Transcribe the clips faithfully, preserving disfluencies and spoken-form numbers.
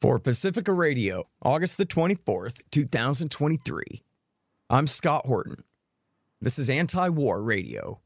For Pacifica Radio, August the twenty-fourth, two thousand twenty-three, I'm Scott Horton. This is Anti-War Radio.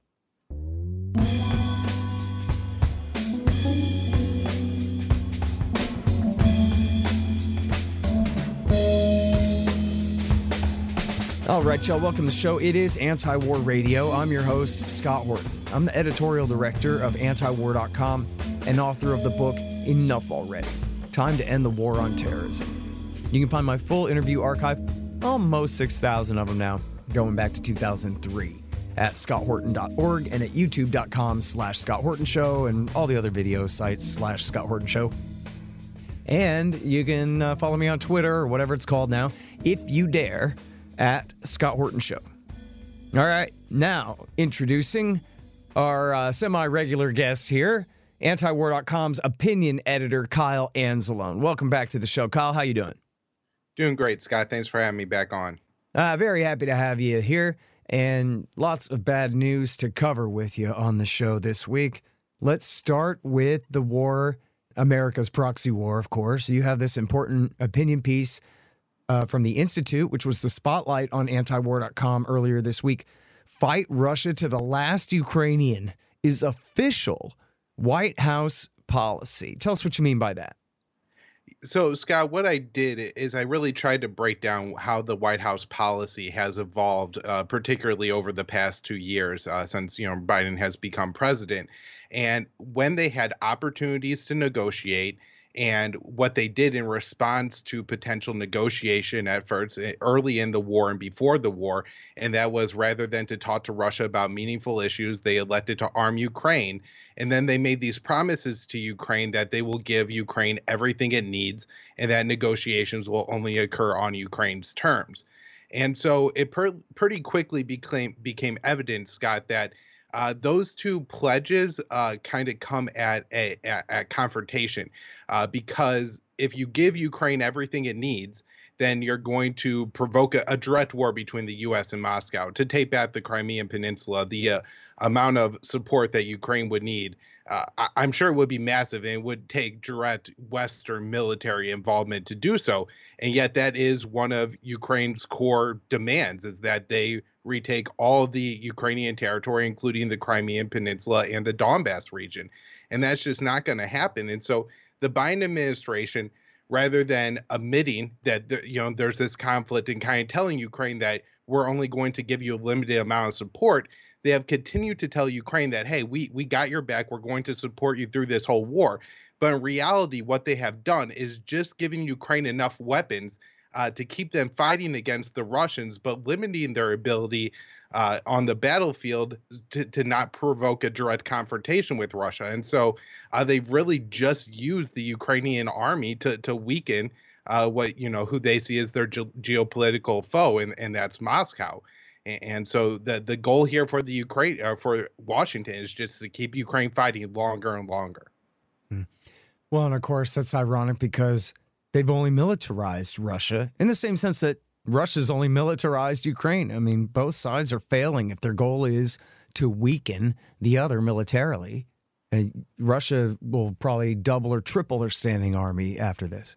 All right, y'all, welcome to the show. It is Anti-War Radio. I'm your host, Scott Horton. I'm the editorial director of anti war dot com and author of the book, Enough Already: Time to End the War on Terrorism. You can find my full interview archive, almost six thousand of them now, going back to two thousand three, at scott horton dot org and at youtube dot com slash Scott Horton Show and all the other video sites slash Scott Horton Show. And you can uh, follow me on Twitter or whatever it's called now, if you dare, at Scott Horton Show. All right, now introducing our uh, semi-regular guest here, anti war dot com's opinion editor, Kyle Anzalone. Welcome back to the show. Kyle, how you doing? Doing great, Scott. Thanks for having me back on. Uh, very happy to have you here, and lots of bad news to cover with you on the show this week. Let's start with the war, America's proxy war, of course. You have this important opinion piece uh, from the Institute, which was the spotlight on anti war dot com earlier this week. Fight Russia to the last Ukrainian is official White House policy. Tell us what you mean by that. So, Scott, what I did is I really tried to break down how the White House policy has evolved, uh, particularly over the past two years uh, since, you know, Biden has become president. And when they had opportunities to negotiate and what they did in response to potential negotiation efforts early in the war and before the war, and that was rather than to talk to Russia about meaningful issues, they elected to arm Ukraine. And then they made these promises to Ukraine that they will give Ukraine everything it needs and that negotiations will only occur on Ukraine's terms. And so it per- pretty quickly became became evident, Scott, that uh, those two pledges uh, kind of come at a at, at confrontation uh, because if you give Ukraine everything it needs, then you're going to provoke a, a direct war between the U S and Moscow to take back the Crimean Peninsula. The uh, amount of support that Ukraine would need, uh, I- I'm sure it would be massive, and it would take direct Western military involvement to do so. And yet that is one of Ukraine's core demands, is that they retake all of the Ukrainian territory, including the Crimean Peninsula and the Donbass region. And that's just not going to happen. And so the Biden administration, rather than admitting that the, you know there's this conflict and kind of telling Ukraine that we're only going to give you a limited amount of support, they have continued to tell Ukraine that, hey, we we got your back. We're going to support you through this whole war. But in reality, what they have done is just giving Ukraine enough weapons uh, to keep them fighting against the Russians, but limiting their ability uh, on the battlefield to, to not provoke a direct confrontation with Russia. And so uh, they've really just used the Ukrainian army to to weaken uh, what, you know, who they see as their ge- geopolitical foe, and, and that's Moscow. And, and so the the goal here for the Ukraine, uh, for Washington, is just to keep Ukraine fighting longer and longer. Hmm. Well, and of course, that's ironic because they've only militarized Russia in the same sense that Russia's only militarized Ukraine. I mean, both sides are failing if their goal is to weaken the other militarily. And Russia will probably double or triple their standing army after this.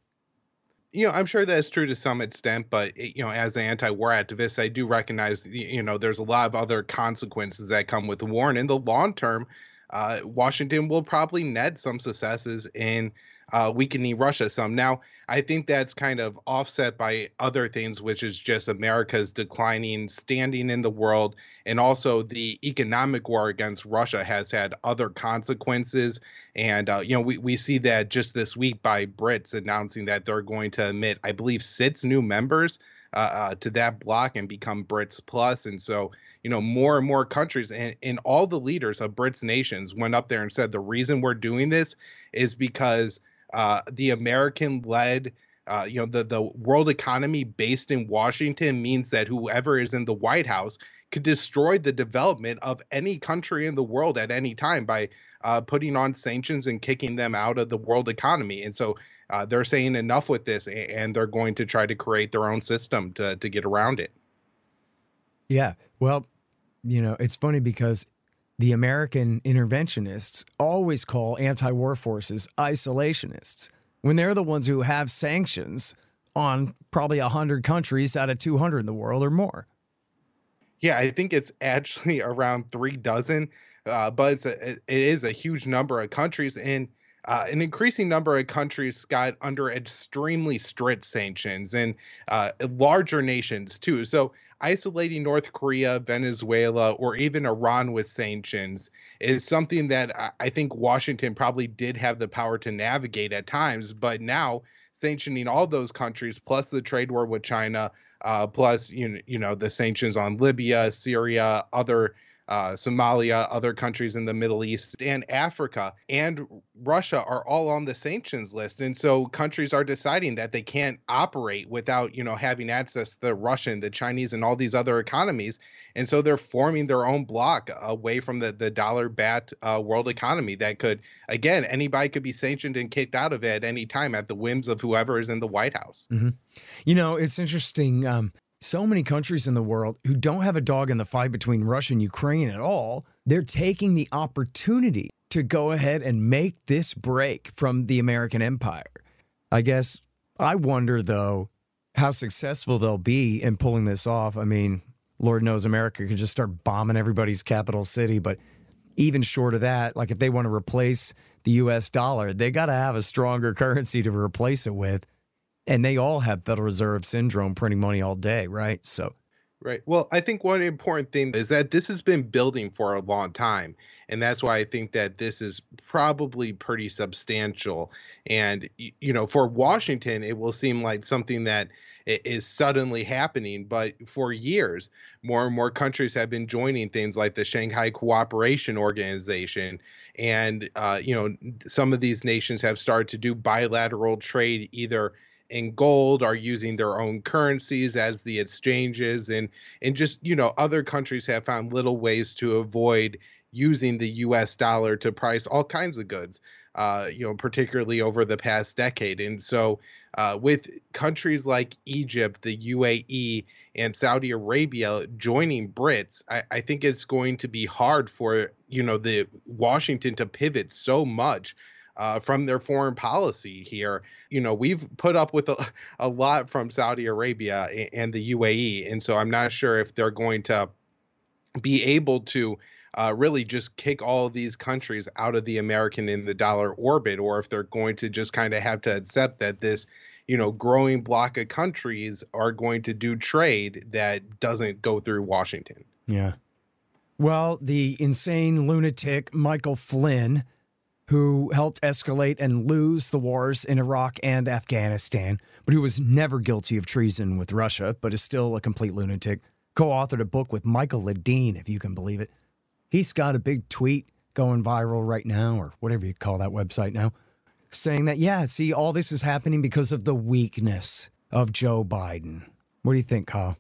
You know, I'm sure that's true to some extent, but, you know, as an anti-war activist, I do recognize, you know, there's a lot of other consequences that come with the war. And in the long term, uh, Washington will probably net some successes in uh, weakening Russia some. Now, I think that's kind of offset by other things, which is just America's declining standing in the world. And also the economic war against Russia has had other consequences. And, uh, you know, we, we see that just this week by Brits announcing that they're going to admit, I believe, six new members uh, uh, to that bloc and become Brits Plus. And so, you know, more and more countries and, and all the leaders of Brits nations went up there and said the reason we're doing this is because uh, the American-led, uh, you know, the, the world economy based in Washington means that whoever is in the White House could destroy the development of any country in the world at any time by uh, putting on sanctions and kicking them out of the world economy. And so uh, they're saying enough with this, and they're going to try to create their own system to to get around it. Yeah, well, you know, it's funny because the American interventionists always call anti-war forces isolationists. when they're the ones who have sanctions on probably one hundred countries out of two hundred in the world or more? Yeah, I think it's actually around three dozen, uh, but it's a, it it is a huge number of countries, and uh, an increasing number of countries got under extremely strict sanctions, and uh, larger nations too. So isolating North Korea, Venezuela, or even Iran with sanctions is something that I I think Washington probably did have the power to navigate at times, but now sanctioning all those countries plus the trade war with China, uh, plus you know, you know the sanctions on Libya, Syria, other uh, Somalia, other countries in the Middle East and Africa and Russia are all on the sanctions list. And so countries are deciding that they can't operate without, you know, having access to the Russian, the Chinese, and all these other economies. And so they're forming their own bloc away from the, the dollar bat uh, world economy that could, again, anybody could be sanctioned and kicked out of it at any time at the whims of whoever is in the White House. Mm-hmm. You know, it's interesting. Um, so many countries in the world who don't have a dog in the fight between Russia and Ukraine at all, they're taking the opportunity to go ahead and make this break from the American empire. I guess I wonder, though, how successful they'll be in pulling this off. I mean, Lord knows America could just start bombing everybody's capital city. But even short of that, like if they want to replace the U S dollar, they got to have a stronger currency to replace it with. And they all have Federal Reserve syndrome, printing money all day, right? So, right. Well, I think one important thing is that this has been building for a long time. And that's why I think that this is probably pretty substantial. And, you know, for Washington, it will seem like something that is suddenly happening. But for years, more and more countries have been joining things like the Shanghai Cooperation Organization. And, uh, you know, some of these nations have started to do bilateral trade either in gold, are using their own currencies as the exchanges, and and just, you know, other countries have found little ways to avoid using the U S dollar to price all kinds of goods, uh, you know, particularly over the past decade. And so uh, with countries like Egypt, the U A E, and Saudi Arabia joining BRICS, I, I think it's going to be hard for, you know, the Washington to pivot so much Uh, from their foreign policy here. You know, we've put up with a, a lot from Saudi Arabia and the U A E. And so I'm not sure if they're going to be able to uh, really just kick all of these countries out of the American in the dollar orbit, or if they're going to just kind of have to accept that this, you know, growing block of countries are going to do trade that doesn't go through Washington. Yeah. Well, the insane lunatic Michael Flynn, who helped escalate and lose the wars in Iraq and Afghanistan, but who was never guilty of treason with Russia, but is still a complete lunatic, co-authored a book with Michael Ledeen, if you can believe it. He's got a big tweet going viral right now, or whatever you call that website now, saying that, yeah, see, all this is happening because of the weakness of Joe Biden. What do you think, Kyle?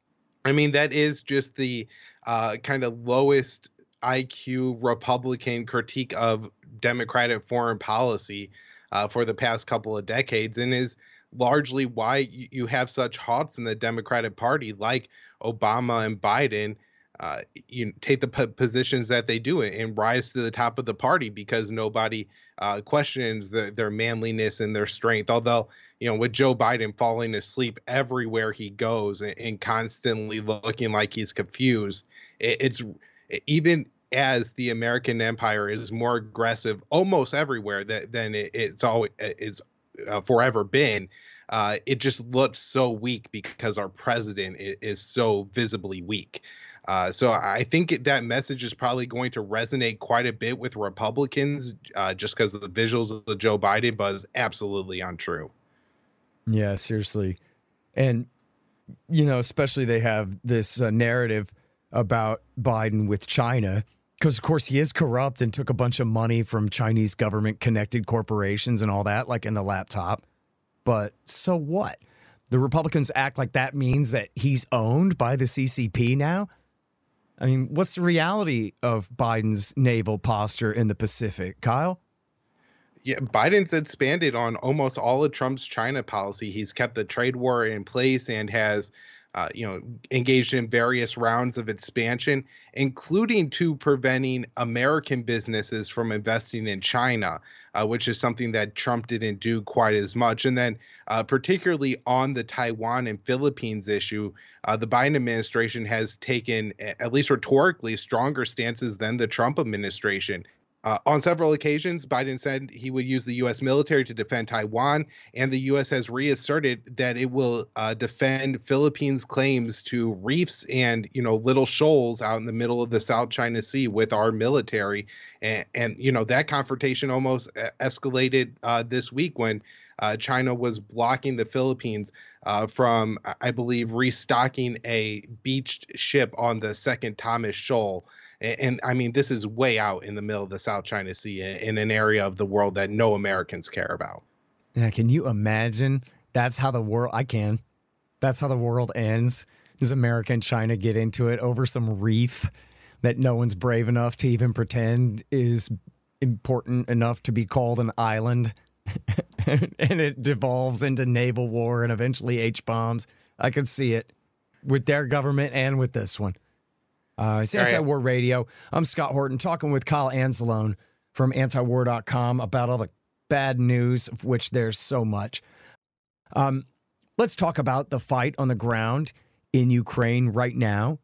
I mean, that is just the uh, kind of lowest I Q Republican critique of Democratic foreign policy uh, for the past couple of decades, and is largely why you, you have such hawks in the Democratic Party like Obama and Biden uh, you take the p- positions that they do and rise to the top of the party because nobody uh, questions the, their manliness and their strength. Although, you know, with Joe Biden falling asleep everywhere he goes and, and constantly looking like he's confused, it, it's even as the American empire is more aggressive almost everywhere that than it, it's always is uh, forever been. Uh, it just looks so weak because our president is, is so visibly weak. Uh, so I think that message is probably going to resonate quite a bit with Republicans uh, just because of the visuals of the Joe Biden, but it's absolutely untrue. Yeah, seriously. And, you know, especially they have this uh, narrative about Biden with China, because, of course, he is corrupt and took a bunch of money from Chinese government-connected corporations and all that, like in the laptop. But so what? The Republicans act like that means that he's owned by the C C P now? I mean, what's the reality of Biden's naval posture in the Pacific, Kyle? Yeah, Biden's expanded on almost all of Trump's China policy. He's kept the trade war in place and has, uh, you know, engaged in various rounds of expansion, including to preventing American businesses from investing in China. uh, which is something that Trump didn't do quite as much. And then, uh, particularly on the Taiwan and Philippines issue, uh, the Biden administration has taken, at least rhetorically, stronger stances than the Trump administration. Uh, on several occasions, Biden said he would use the U S military to defend Taiwan, and the U S has reasserted that it will uh, defend Philippines' claims to reefs and, you know, little shoals out in the middle of the South China Sea with our military. And, and you know, that confrontation almost escalated uh, this week when uh, China was blocking the Philippines uh, from, I believe, restocking a beached ship on the Second Thomas Shoal. And, and I mean, this is way out in the middle of the South China Sea in, in an area of the world that no Americans care about. Yeah, can you imagine? That's how the world, I can. That's how the world ends. Does America and China get into it over some reef that no one's brave enough to even pretend is important enough to be called an island? And it devolves into naval war and eventually H-bombs. I could see it with their government and with this one. Uh, it's Anti-War Radio. I'm Scott Horton, talking with Kyle Anzalone from anti war dot com about all the bad news, of which there's so much. Um, let's talk about the fight on the ground in Ukraine right now.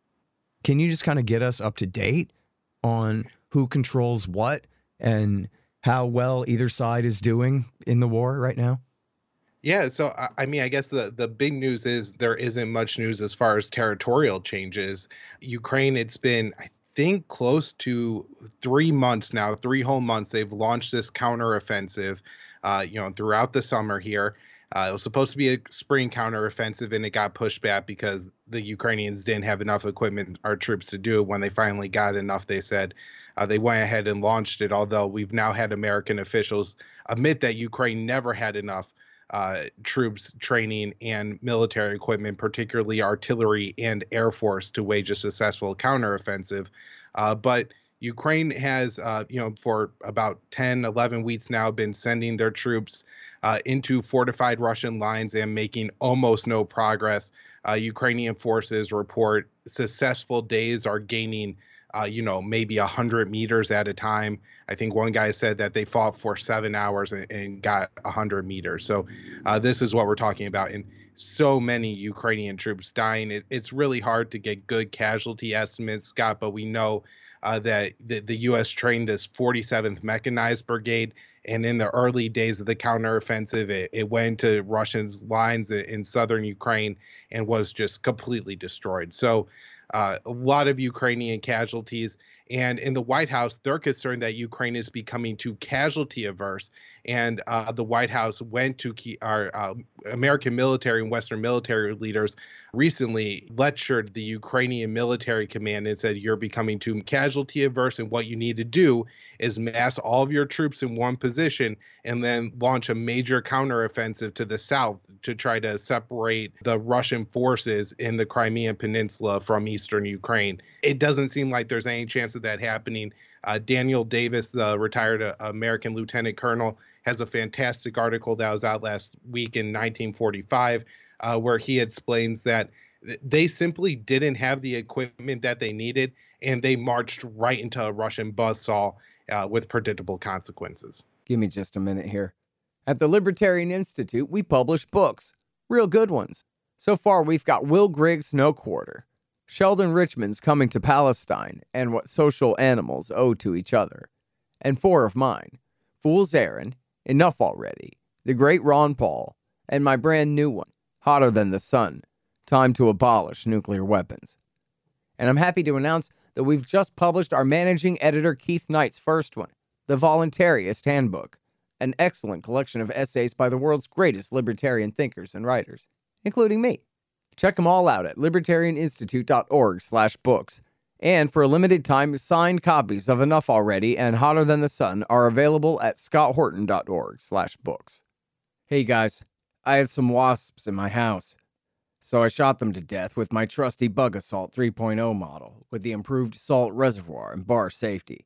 Can you just kind of get us up to date on who controls what and how well either side is doing in the war right now? Yeah, so I mean, I guess the, the big news is there isn't much news as far as territorial changes. Ukraine, it's been, I think, close to three months now, three whole months. They've launched this counteroffensive, uh, you know, throughout the summer here. Uh, it was supposed to be a spring counteroffensive, and it got pushed back because the Ukrainians didn't have enough equipment, our troops, to do it. When they finally got enough, they said uh, they went ahead and launched it, although we've now had American officials admit that Ukraine never had enough uh, troops, training, and military equipment, particularly artillery and air force, to wage a successful counteroffensive. Uh, but Ukraine has, uh, you know, for about ten, eleven weeks now, been sending their troops uh, into fortified Russian lines and making almost no progress. Uh, Ukrainian forces report successful days are gaining Uh, you know, maybe one hundred meters at a time. I think one guy said that they fought for seven hours and, and got one hundred meters. So uh, this is what we're talking about. And so many Ukrainian troops dying. It, it's really hard to get good casualty estimates, Scott, but we know uh, that the, the U S trained this forty-seventh Mechanized Brigade. And in the early days of the counteroffensive, it, it went to Russians' lines in southern Ukraine and was just completely destroyed. So Uh, a lot of Ukrainian casualties. And in the White House, they're concerned that Ukraine is becoming too casualty averse. And uh, the White House went to key, our uh, American military and Western military leaders recently lectured the Ukrainian military command and said, you're becoming too casualty averse. And what you need to do is mass all of your troops in one position and then launch a major counteroffensive to the south to try to separate the Russian forces in the Crimean Peninsula from eastern Ukraine. It doesn't seem like there's any chance of that happening. Uh, Daniel Davis, the retired uh, American lieutenant colonel, has a fantastic article that was out last week in nineteen forty-five, uh, where he explains that they simply didn't have the equipment that they needed, and they marched right into a Russian buzzsaw uh, with predictable consequences. Give me just a minute here. At the Libertarian Institute, we publish books, real good ones. So far, we've got Will Grigg's No Quarter, Sheldon Richman's Coming to Palestine, and What Social Animals Owe to Each Other, and four of mine, Fool's Errand, Enough Already, The Great Ron Paul, and my brand new one, Hotter Than the Sun, Time to Abolish Nuclear Weapons. And I'm happy to announce that we've just published our managing editor Keith Knight's first one, The Voluntarist Handbook, an excellent collection of essays by the world's greatest libertarian thinkers and writers, including me. Check them all out at libertarianinstitute.org slash books. And for a limited time, signed copies of Enough Already and Hotter Than the Sun are available at scotthorton.org slash books. Hey guys, I had some wasps in my house, so I shot them to death with my trusty Bug Assault three point oh model with the improved salt reservoir and bar safety.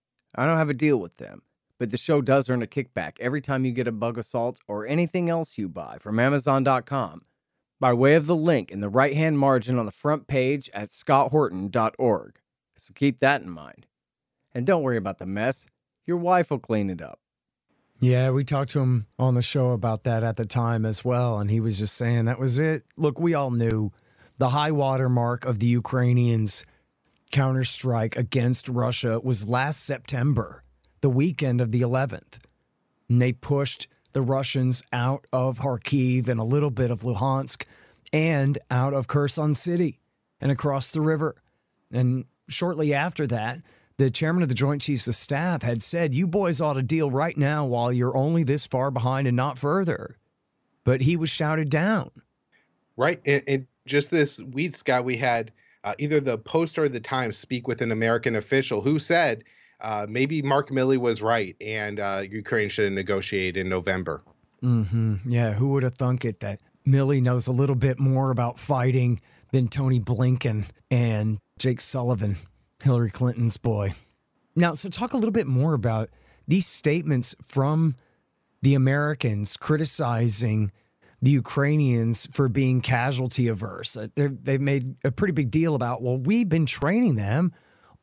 I don't have a deal with them, but the show does earn a kickback every time you get a Bug Assault or anything else you buy from amazon dot com. By way of the link in the right-hand margin on the front page at scott horton dot org. So keep that in mind. And don't worry about the mess. Your wife will clean it up. Yeah, we talked to him on the show about that at the time as well, and he was just saying that was it. Look, we all knew the high water mark of the Ukrainians' counterstrike against Russia was last September, the weekend of the eleventh. And they pushed the Russians out of Kharkiv and a little bit of Luhansk and out of Kherson City and across the river. And shortly after that, the chairman of the Joint Chiefs of Staff had said, you boys ought to deal right now while you're only this far behind and not further. But he was shouted down. Right. And, and just this week, Scott, we had uh, either the Post or the Times speak with an American official who said uh, maybe Mark Milley was right and uh, Ukraine should negotiate in November. Mm-hmm. Yeah, who would have thunk it that Milley knows a little bit more about fighting than Tony Blinken and Jake Sullivan, Hillary Clinton's boy. Now, so talk a little bit more about these statements from the Americans criticizing the Ukrainians for being casualty averse. They're, they've made a pretty big deal about, well, we've been training them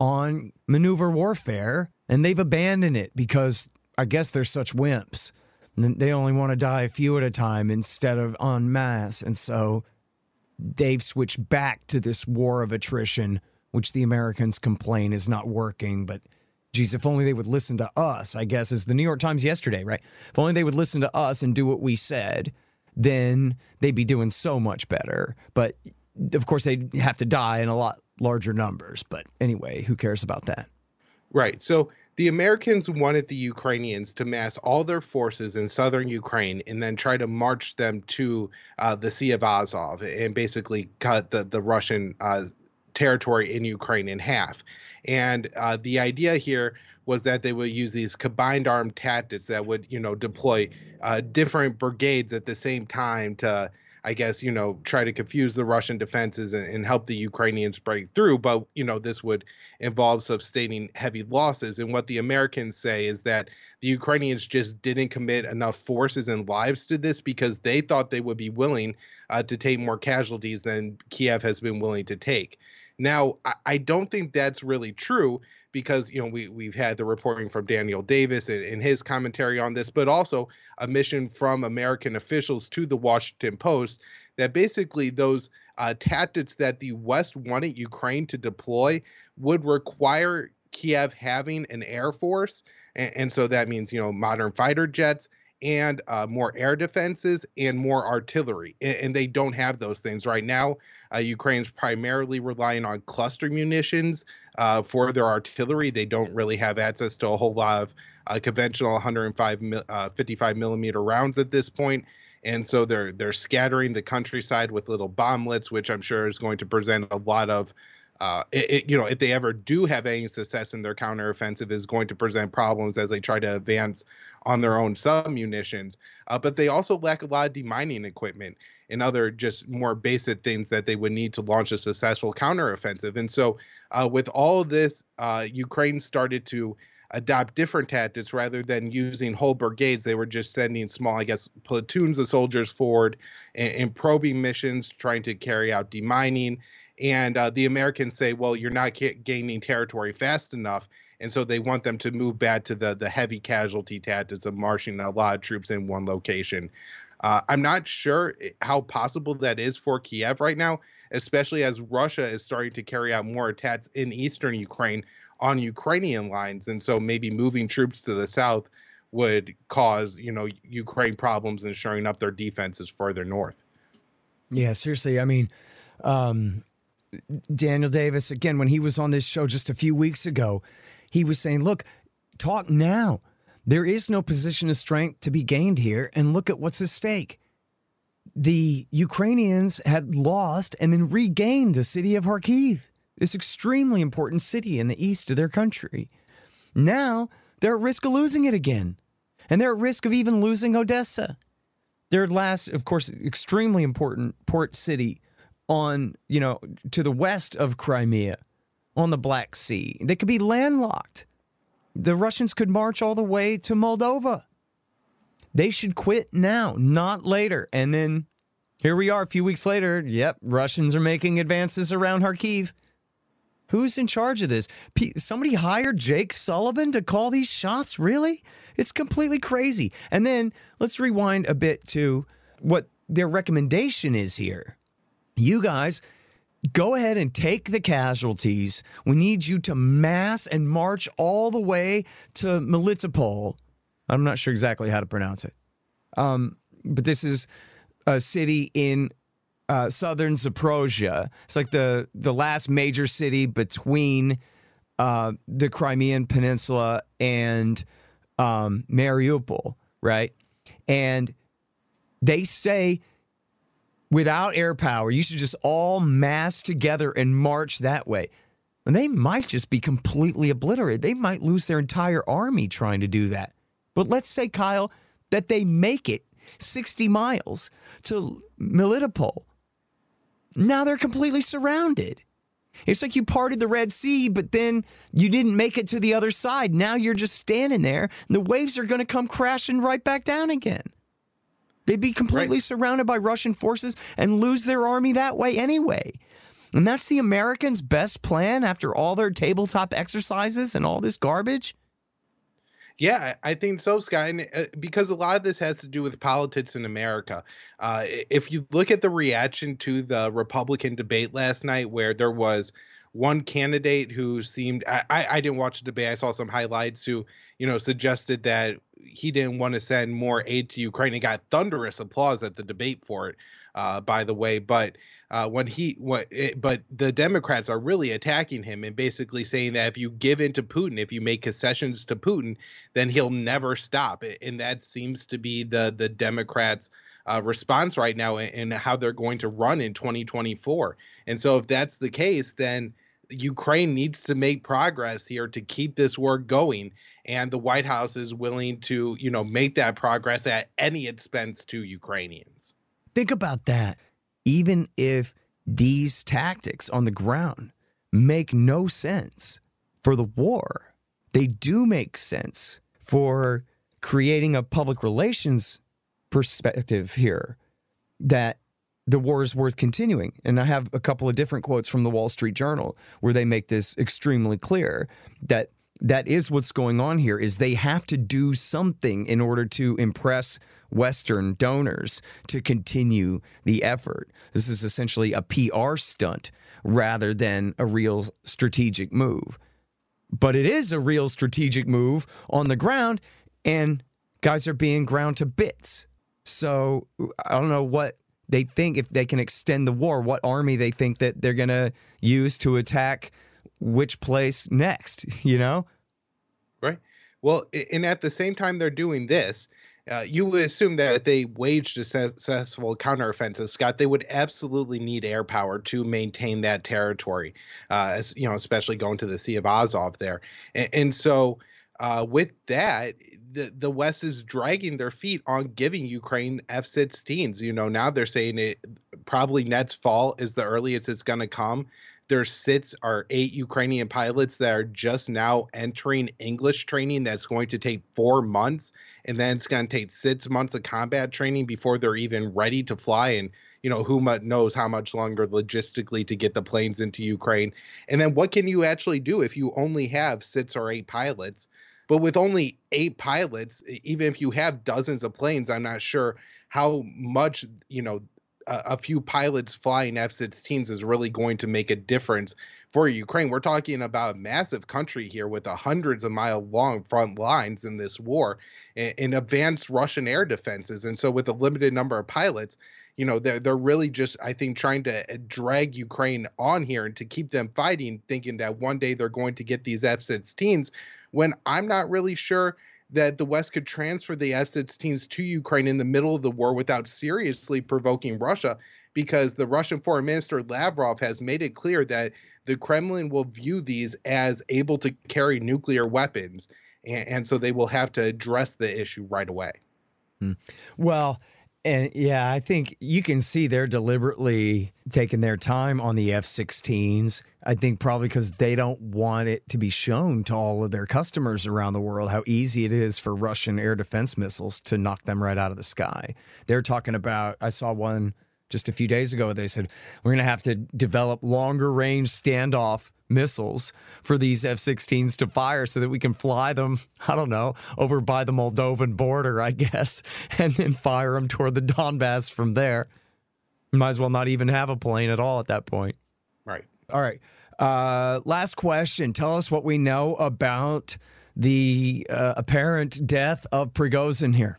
on maneuver warfare, and they've abandoned it because I guess they're such wimps. And they only want to die a few at a time instead of en masse. And so they've switched back to this war of attrition, which the Americans complain is not working. But, geez, if only they would listen to us, I guess, as the New York Times yesterday, right? If only they would listen to us and do what we said, then they'd be doing so much better. But, of course, they'd have to die in a lot larger numbers. But anyway, who cares about that? Right. So the Americans wanted the Ukrainians to mass all their forces in southern Ukraine and then try to march them to uh, the Sea of Azov and basically cut the, the Russian uh, territory in Ukraine in half. And uh, the idea here was that they would use these combined armed tactics that would, you know, deploy uh, different brigades at the same time to, I guess, you know, try to confuse the Russian defenses and, and help the Ukrainians break through. But, you know, this would involve sustaining heavy losses. And what the Americans say is that the Ukrainians just didn't commit enough forces and lives to this because they thought they would be willing uh, to take more casualties than Kiev has been willing to take. Now, I, I don't think that's really true because, you know, we, we've had the reporting from Daniel Davis and, and his commentary on this, but also a mission from American officials to the Washington Post that basically those uh, tactics that the West wanted Ukraine to deploy would require Kiev having an air force. And, and so that means, you know, modern fighter jets and uh, more air defenses and more artillery. And, and they don't have those things right now. Uh, Ukraine's primarily relying on cluster munitions uh, for their artillery. They don't really have access to a whole lot of uh, conventional one hundred five, uh, fifty-five millimeter rounds at this point. And so they're they're scattering the countryside with little bomblets, which I'm sure is going to present a lot of Uh, it, it, you know, if they ever do have any success in their counteroffensive, is going to present problems as they try to advance on their own sub-munitions. Uh, but they also lack a lot of demining equipment and other just more basic things that they would need to launch a successful counteroffensive. And so uh, with all of this, uh, Ukraine started to adopt different tactics rather than using whole brigades. They were just sending small, I guess, platoons of soldiers forward and, and probing missions, trying to carry out demining. And uh, the Americans say, well, you're not gaining territory fast enough. And so they want them to move back to the, the heavy casualty tactics of marching a lot of troops in one location. Uh, I'm not sure how possible that is for Kiev right now, especially as Russia is starting to carry out more attacks in eastern Ukraine on Ukrainian lines. And so maybe moving troops to the south would cause, you know, Ukraine problems in shoring up their defenses further north. Yeah, seriously. I mean, um, Daniel Davis, again, when he was on this show just a few weeks ago, he was saying, look, talk now. There is no position of strength to be gained here, and look at what's at stake. The Ukrainians had lost and then regained the city of Kharkiv, this extremely important city in the east of their country. Now they're at risk of losing it again, and they're at risk of even losing Odessa, their last, of course, extremely important port city on, you know, to the west of Crimea, on the Black Sea. They could be landlocked. The Russians could march all the way to Moldova. They should quit now, not later. And then here we are a few weeks later. Yep, Russians are making advances around Kharkiv. Who's in charge of this? P- somebody hired Jake Sullivan to call these shots? Really? It's completely crazy. And then let's rewind a bit to what their recommendation is here. You guys, go ahead and take the casualties. We need you to mass and march all the way to Melitopol. I'm not sure exactly how to pronounce it. Um, but this is a city in uh, southern Zaporozhye. It's like the, the last major city between uh, the Crimean Peninsula and um, Mariupol, right? And they say without air power, you should just all mass together and march that way. And they might just be completely obliterated. They might lose their entire army trying to do that. But let's say, Kyle, that they make it sixty miles to Melitopol. Now they're completely surrounded. It's like you parted the Red Sea, but then you didn't make it to the other side. Now you're just standing there, and the waves are going to come crashing right back down again. They'd be completely right. surrounded by Russian forces and lose their army that way anyway. And that's the Americans' best plan after all their tabletop exercises and all this garbage? Yeah, I think so, Scott, and uh, because a lot of this has to do with politics in America. Uh, if you look at the reaction to the Republican debate last night, where there was one candidate who seemed, I, I didn't watch the debate, I saw some highlights, who, you know, suggested that he didn't want to send more aid to Ukraine. He got thunderous applause at the debate for it, uh, by the way. But uh, when he, what, it, but the Democrats are really attacking him and basically saying that if you give in to Putin, if you make concessions to Putin, then he'll never stop. And that seems to be the the Democrats' uh, response right now and how they're going to run in twenty twenty-four. And so if that's the case, then Ukraine needs to make progress here to keep this war going. And the White House is willing to, you know, make that progress at any expense to Ukrainians. Think about that. Even if these tactics on the ground make no sense for the war, they do make sense for creating a public relations perspective here that the war is worth continuing. And I have a couple of different quotes from the Wall Street Journal where they make this extremely clear that that is what's going on here, is they have to do something in order to impress Western donors to continue the effort. This is essentially a P R stunt rather than a real strategic move. But it is a real strategic move on the ground, and guys are being ground to bits. So I don't know what they think, if they can extend the war, what army they think that they're going to use to attack which place next, you know? Right. Well, and at the same time they're doing this, uh, you would assume that if they waged a successful counteroffensive, Scott, they would absolutely need air power to maintain that territory, uh, as, you know, especially going to the Sea of Azov there. And, and so uh, with that, the, the West is dragging their feet on giving Ukraine F sixteens. You know, now they're saying it probably next fall is the earliest it's going to come. There sits are eight Ukrainian pilots that are just now entering English training. That's going to take four months. And then it's going to take six months of combat training before they're even ready to fly. And, you know, who knows how much longer logistically to get the planes into Ukraine. And then what can you actually do if you only have six or eight pilots? But with only eight pilots, even if you have dozens of planes, I'm not sure how much, you know, a few pilots flying F sixteens is really going to make a difference for Ukraine. We're talking about a massive country here with a hundreds of mile long front lines in this war and advanced Russian air defenses. And so with a limited number of pilots, you know, they're, they're really just, I think, trying to drag Ukraine on here and to keep them fighting, thinking that one day they're going to get these F sixteens, when I'm not really sure that the West could transfer the F sixteens to Ukraine in the middle of the war without seriously provoking Russia, because the Russian Foreign Minister Lavrov has made it clear that the Kremlin will view these as able to carry nuclear weapons, and, and so they will have to address the issue right away. Hmm. Well, and yeah, I think you can see they're deliberately taking their time on the F sixteens. I think probably because they don't want it to be shown to all of their customers around the world how easy it is for Russian air defense missiles to knock them right out of the sky. They're talking about, I saw one just a few days ago, they said, we're going to have to develop longer range standoff missiles for these F sixteens to fire so that we can fly them, I don't know, over by the Moldovan border, I guess, and then fire them toward the Donbass from there. Might as well not even have a plane at all at that point. Right. All right. Uh, last question. Tell us what we know about the uh, apparent death of Prigozhin here.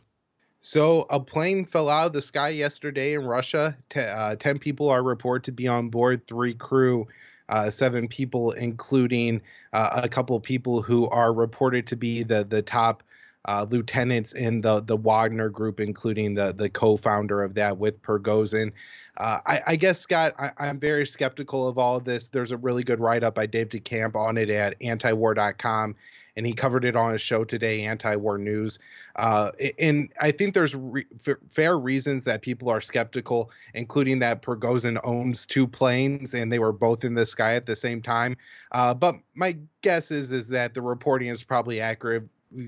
So a plane fell out of the sky yesterday in Russia. T- uh, ten people are reported to be on board, three crew, uh, seven people, including uh, a couple of people who are reported to be the the top uh, lieutenants in the the Wagner group, including the the co-founder of that with Prigozhin. Uh, I, I guess, Scott, I, I'm very skeptical of all of this. There's a really good write-up by Dave DeCamp on it at anti war dot com, and he covered it on his show today, Anti-War News. Uh, and I think there's re- f- fair reasons that people are skeptical, including that Prigozhin owns two planes, and they were both in the sky at the same time. Uh, but my guess is, is that the reporting is probably accurate,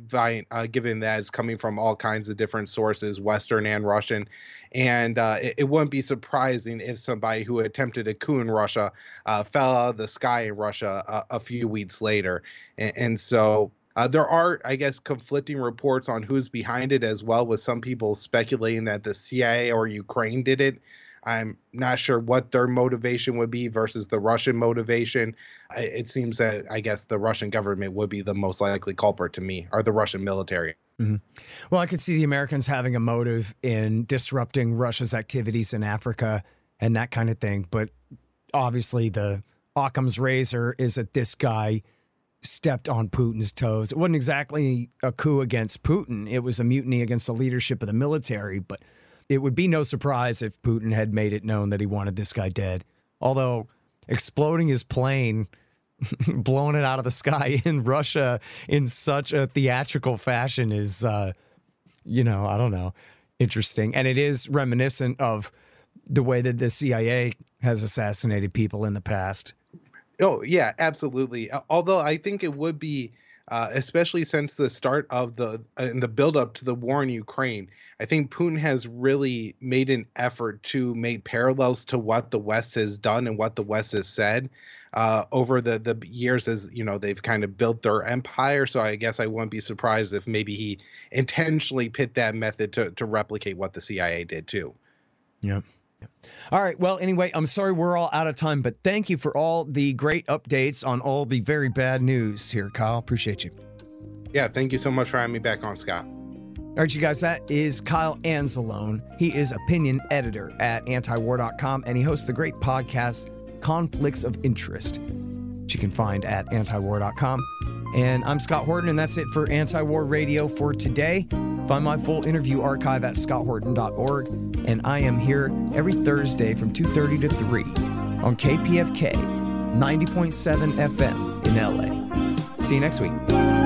Uh, given that it's coming from all kinds of different sources, Western and Russian. And uh, it, it wouldn't be surprising if somebody who attempted a coup in Russia uh, fell out of the sky in Russia a, a few weeks later. And, and so uh, there are, I guess, conflicting reports on who's behind it as well, with some people speculating that the C I A or Ukraine did it. I'm not sure what their motivation would be versus the Russian motivation. It seems that, I guess, the Russian government would be the most likely culprit to me, or the Russian military. Mm-hmm. Well, I could see the Americans having a motive in disrupting Russia's activities in Africa and that kind of thing. But obviously the Occam's razor is that this guy stepped on Putin's toes. It wasn't exactly a coup against Putin. It was a mutiny against the leadership of the military, but it would be no surprise if Putin had made it known that he wanted this guy dead. Although exploding his plane, blowing it out of the sky in Russia in such a theatrical fashion is, uh, you know, I don't know, interesting. And it is reminiscent of the way that the C I A has assassinated people in the past. Oh, yeah, absolutely. Although I think it would be, uh, especially since the start of the uh, in the buildup to the war in Ukraine, I think Putin has really made an effort to make parallels to what the West has done and what the West has said uh, over the, the years as, you know, they've kind of built their empire. So I guess I wouldn't be surprised if maybe he intentionally pit that method to, to replicate what the C I A did too. Yeah. All right. Well, anyway, I'm sorry we're all out of time, but thank you for all the great updates on all the very bad news here, Kyle. Appreciate you. Yeah. Thank you so much for having me back on, Scott. All right, you guys, that is Kyle Anzalone. He is opinion editor at anti war dot com, and he hosts the great podcast Conflicts of Interest, which you can find at anti war dot com. And I'm Scott Horton, and that's it for Anti-War Radio for today. Find my full interview archive at scott horton dot org, and I am here every Thursday from two thirty to three on K P F K ninety point seven F M in L A. See you next week.